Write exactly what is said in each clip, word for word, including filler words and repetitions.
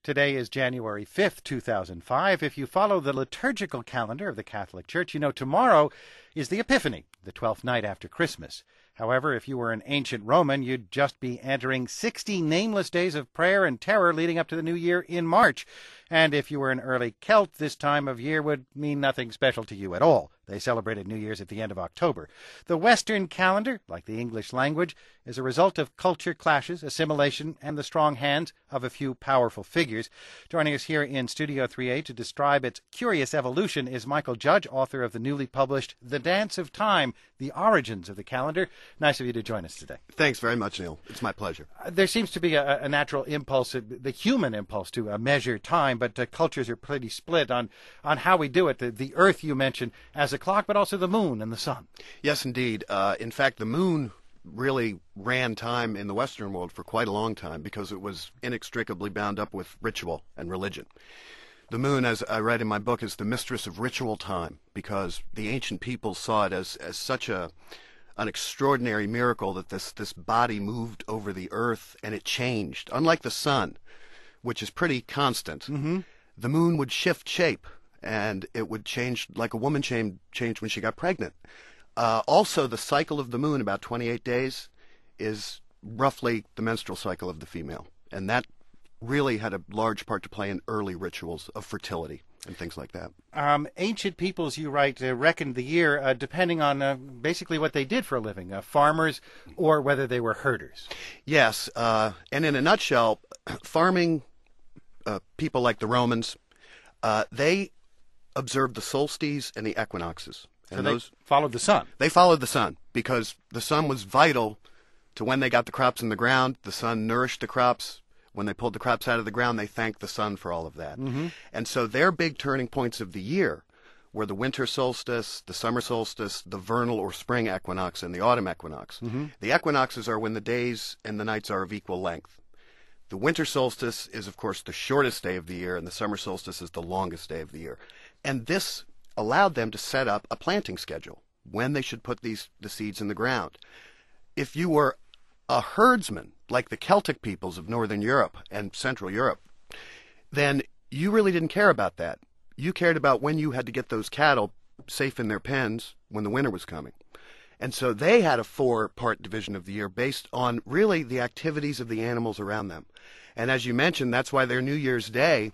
Today is January fifth, two thousand five. If you follow the liturgical calendar of the Catholic Church, you know tomorrow is the Epiphany, the twelfth night after Christmas. However, if you were an ancient Roman, you'd just be entering sixty nameless days of prayer and terror leading up to the new year in March. And if you were an early Celt, this time of year would mean nothing special to you at all. They celebrated New Year's at the end of October. The Western calendar, like the English language, is a result of culture clashes, assimilation, and the strong hands of a few powerful figures. Joining us here in Studio three A to describe its curious evolution is Michael Judge, author of the newly published The Dance of Time, The Origins of the Calendar. Nice of you to join us today. Thanks very much, Neil. It's my pleasure. Uh, there seems to be a, a natural impulse, uh, the human impulse, to uh, measure time, but uh, cultures are pretty split on, on how we do it. The, the Earth, you mentioned, as a clock, but also the moon and the sun. Yes, indeed. Uh, in fact, the moon really ran time in the Western world for quite a long time because it was inextricably bound up with ritual and religion. The moon, as I write in my book, is the mistress of ritual time because the ancient people saw it as, as such a an extraordinary miracle that this, this body moved over the earth and it changed. Unlike the sun, which is pretty constant, Mm-hmm. the moon would shift shape and it would change like a woman changed, changed when she got pregnant. Uh, also, the cycle of the moon, about twenty-eight days, is roughly the menstrual cycle of the female. And that really had a large part to play in early rituals of fertility and things like that. Um, ancient peoples, you write, uh, reckoned the year uh, depending on uh, basically what they did for a living, uh, farmers or whether they were herders. Yes, uh, and in a nutshell, farming uh, people like the Romans, uh, they observed the solstices and the equinoxes. And so they those followed the sun. They followed the sun because the sun was vital to when they got the crops in the ground. The sun nourished the crops. When they pulled the crops out of the ground, they thanked the sun for all of that. Mm-hmm. And so their big turning points of the year were the winter solstice, the summer solstice, the vernal or spring equinox, and the autumn equinox. Mm-hmm. The equinoxes are when the days and the nights are of equal length. The winter solstice is, of course, the shortest day of the year, and the summer solstice is the longest day of the year. And this allowed them to set up a planting schedule, when they should put these the seeds in the ground. If you were a herdsman, like the Celtic peoples of Northern Europe and Central Europe, then you really didn't care about that. You cared about when you had to get those cattle safe in their pens when the winter was coming. And so they had a four-part division of the year based on really the activities of the animals around them. And as you mentioned, that's why their New Year's Day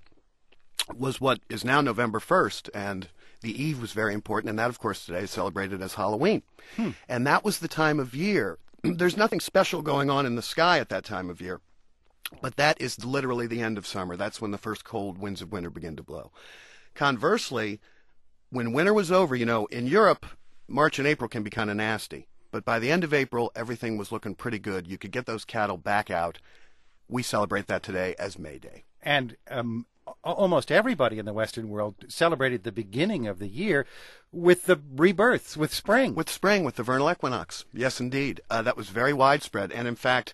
was what is now November first, and the eve was very important, and that, of course, today is celebrated as Halloween. Hmm. And that was the time of year. There's nothing special going on in the sky at that time of year, but that is literally the end of summer. That's when the first cold winds of winter begin to blow. Conversely, when winter was over, you know, in Europe, March and April can be kind of nasty, but by the end of April, everything was looking pretty good. You could get those cattle back out. We celebrate that today as May Day. And um, almost everybody in the Western world celebrated the beginning of the year with the rebirths, with spring. With spring, with the vernal equinox. Yes, indeed. Uh, that was very widespread. And in fact,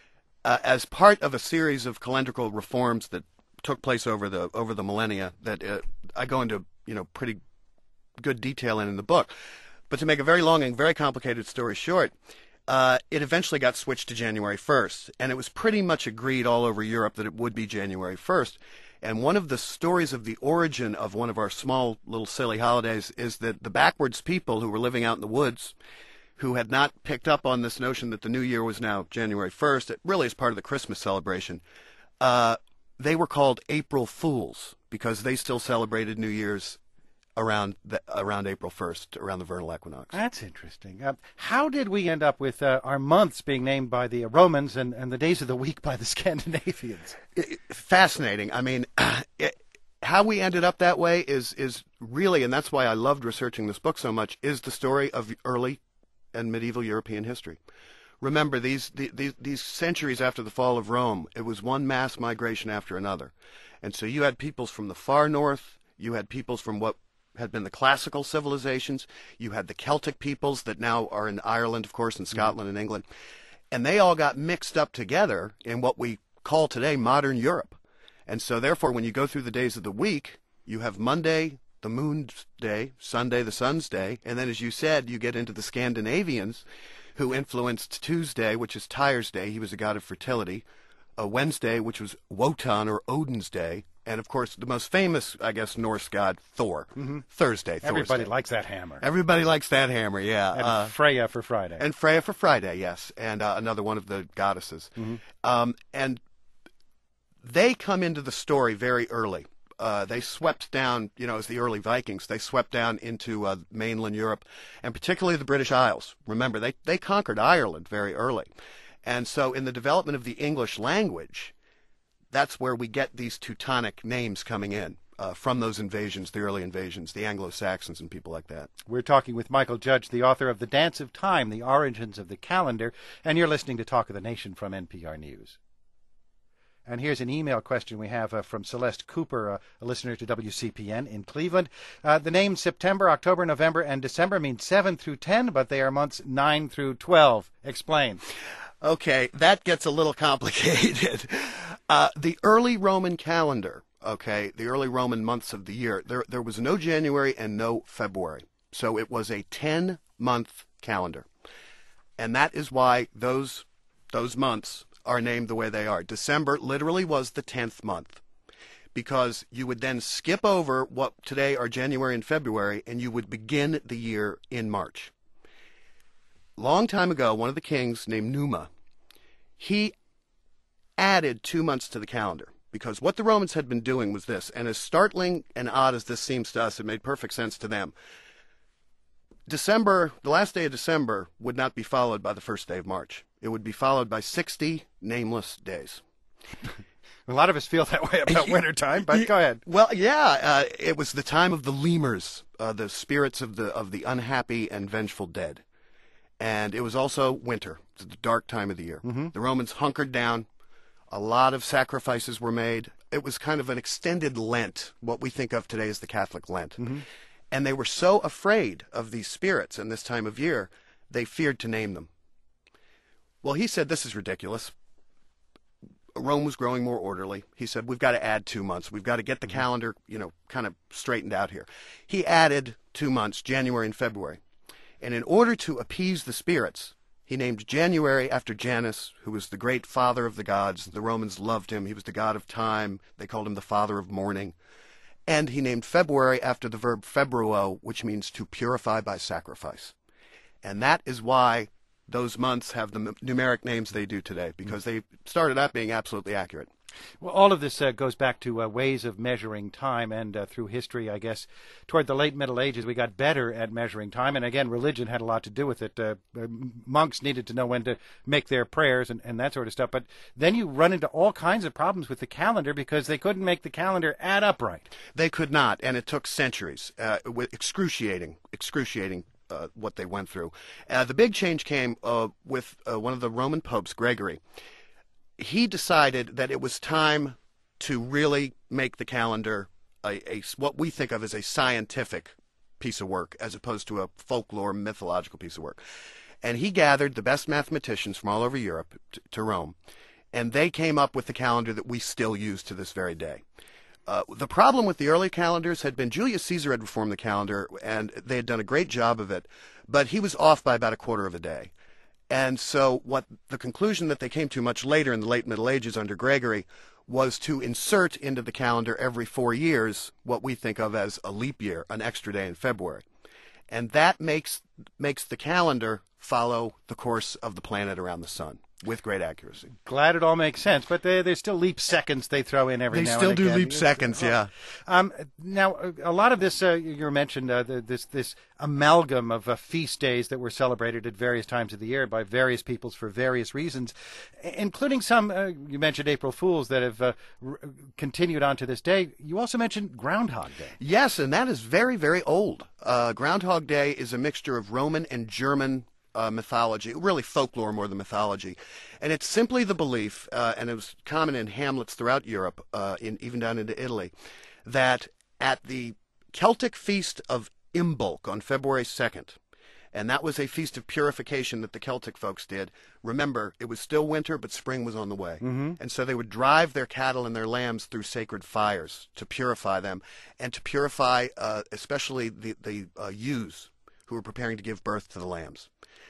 uh, as part of a series of calendrical reforms that took place over the over the millennia that uh, I go into, you know, pretty good detail in in the book. But to make a very long and very complicated story short, uh, it eventually got switched to January first. And it was pretty much agreed all over Europe that it would be January first. And one of the stories of the origin of one of our small little silly holidays is that the backwards people who were living out in the woods, who had not picked up on this notion that the new year was now January first, it really is part of the Christmas celebration, uh, they were called April Fools because they still celebrated New Year's around the, around April first, around the vernal equinox. That's interesting. Uh, how did we end up with uh, our months being named by the Romans and, and the days of the week by the Scandinavians? It, fascinating. I mean, it, how we ended up that way is is really, and that's why I loved researching this book so much, is the story of early and medieval European history. Remember, these, the, these, these centuries after the fall of Rome, it was one mass migration after another. And so you had peoples from the far north, you had peoples from what had been the classical civilizations. You had the Celtic peoples that now are in Ireland, of course, and Scotland mm-hmm. and England. And they all got mixed up together in what we call today modern Europe. And so therefore, when you go through the days of the week, you have Monday, the moon's day, Sunday, the sun's day. And then, as you said, you get into the Scandinavians who influenced Tuesday, which is Tyr's Day. He was a god of fertility. a Wednesday, which was Wotan or Odin's Day, and of course the most famous, I guess, Norse god, Thor. Mm-hmm. Thursday. Everybody Thursday. likes that hammer. Everybody likes that hammer, yeah. And uh, Freya for Friday. And Freya for Friday, yes, and uh, another one of the goddesses. Mm-hmm. Um, and they come into the story very early. Uh, they swept down, you know, as the early Vikings, they swept down into uh, mainland Europe, and particularly the British Isles. Remember, they, they conquered Ireland very early. And so in the development of the English language, that's where we get these Teutonic names coming in uh, from those invasions, the early invasions, the Anglo-Saxons and people like that. We're talking with Michael Judge, the author of The Dance of Time, The Origins of the Calendar, and you're listening to Talk of the Nation from N P R News. And here's an email question we have uh, from Celeste Cooper, uh, a listener to W C P N in Cleveland. Uh, the names September, October, November, and December mean seven through ten, but they are months nine through twelve. Explain. Okay, that gets a little complicated. Uh, the early Roman calendar, okay, the early Roman months of the year, there there was no January and no February. So it was a ten-month calendar. And that is why those those months are named the way they are. December literally was the tenth month, because you would then skip over what today are January and February, and you would begin the year in March. Long time ago, one of the kings named Numa, he added two months to the calendar, because what the Romans had been doing was this, and as startling and odd as this seems to us, it made perfect sense to them. December, the last day of December, would not be followed by the first day of March. It would be followed by sixty nameless days. A lot of us feel that way about wintertime, but go ahead. Well, yeah, uh, it was the time of the lemurs, uh, the spirits of the of the unhappy and vengeful dead. And it was also winter, the dark time of the year. Mm-hmm. The Romans hunkered down. A lot of sacrifices were made. It was kind of an extended Lent, what we think of today as the Catholic Lent. Mm-hmm. And they were so afraid of these spirits in this time of year, they feared to name them. Well, he said, this is ridiculous. Rome was growing more orderly. He said, we've got to add two months. We've got to get the mm-hmm. calendar, you know, kind of straightened out here. He added two months, January and February. And in order to appease the spirits, he named January after Janus, who was the great father of the gods. The Romans loved him. He was the god of time. They called him the father of mourning. And he named February after the verb februo, which means to purify by sacrifice. And that is why those months have the numeric names they do today, because they started out being absolutely accurate. Well, all of this uh, goes back to uh, ways of measuring time, and uh, through history, I guess, toward the late Middle Ages, we got better at measuring time, and again, religion had a lot to do with it. Uh, monks needed to know when to make their prayers and, and that sort of stuff, but then you run into all kinds of problems with the calendar because they couldn't make the calendar add up right. They could not, and it took centuries, uh, with excruciating, excruciating Uh, what they went through. Uh, the big change came uh, with uh, one of the Roman popes, Gregory. He decided that it was time to really make the calendar a, a what we think of as a scientific piece of work, as opposed to a folklore, mythological piece of work. And he gathered the best mathematicians from all over Europe t- to Rome, and they came up with the calendar that we still use to this very day. Uh, the problem with the early calendars had been Julius Caesar had reformed the calendar, and they had done a great job of it, but he was off by about a quarter of a day. And so what the conclusion that they came to much later in the late Middle Ages under Gregory was to insert into the calendar every four years what we think of as a leap year, an extra day in February. And that makes makes the calendar follow the course of the planet around the sun with great accuracy. Glad it all makes sense, but they, there's still leap seconds they throw in every they now and again. They still do leap seconds, yeah. Um, now, a lot of this, uh, you mentioned uh, the, this this amalgam of uh, feast days that were celebrated at various times of the year by various peoples for various reasons, including some, uh, you mentioned April Fools, that have uh, r- continued on to this day. You also mentioned Groundhog Day. Yes, and that is very, very old. Uh, Groundhog Day is a mixture of Roman and German Uh, mythology, really folklore more than mythology. And it's simply the belief, uh, and it was common in hamlets throughout Europe, uh, in, even down into Italy, that at the Celtic feast of Imbolc on February second, and that was a feast of purification that the Celtic folks did. Remember, it was still winter, but spring was on the way. Mm-hmm. And so they would drive their cattle and their lambs through sacred fires to purify them, and to purify uh, especially the, the uh, ewes who were preparing to give birth to the lambs.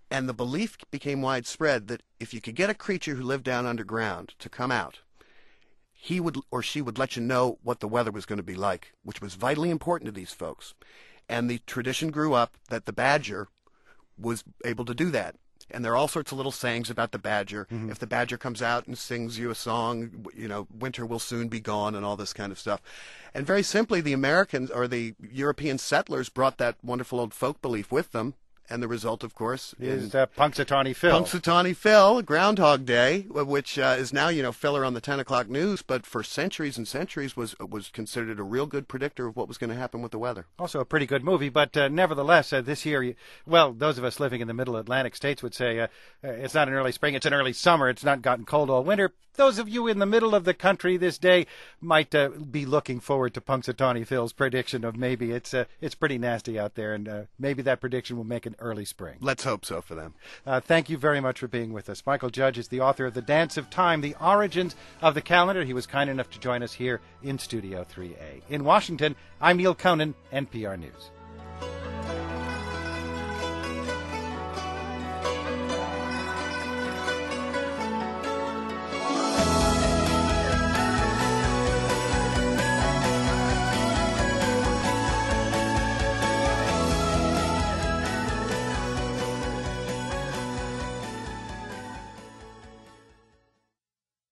And the belief became widespread that if you could get a creature who lived down underground to come out, he would or she would let you know what the weather was going to be like, which was vitally important to these folks. And the tradition grew up that the badger was able to do that. And there are all sorts of little sayings about the badger. Mm-hmm. If the badger comes out and sings you a song, you know, winter will soon be gone and all this kind of stuff. And very simply, the Americans or the European settlers brought that wonderful old folk belief with them. And the result, of course, is uh, Punxsutawney Phil. Punxsutawney Phil, Groundhog Day, which uh, is now, you know, filler on the ten o'clock news, but for centuries and centuries was was considered a real good predictor of what was going to happen with the weather. Also a pretty good movie, but uh, nevertheless, uh, this year, well, those of us living in the middle Atlantic states would say uh, uh, it's not an early spring, it's an early summer. It's not gotten cold all winter. Those of you in the middle of the country this day might uh, be looking forward to Punxsutawney Phil's prediction of maybe it's uh, it's pretty nasty out there, and uh, maybe that prediction will make an early spring. Let's hope so for them. Uh, thank you very much for being with us. Michael Judge is the author of The Dance of Time, The Origins of the Calendar. He was kind enough to join us here in Studio three A. In Washington, I'm Neil Conan, N P R News.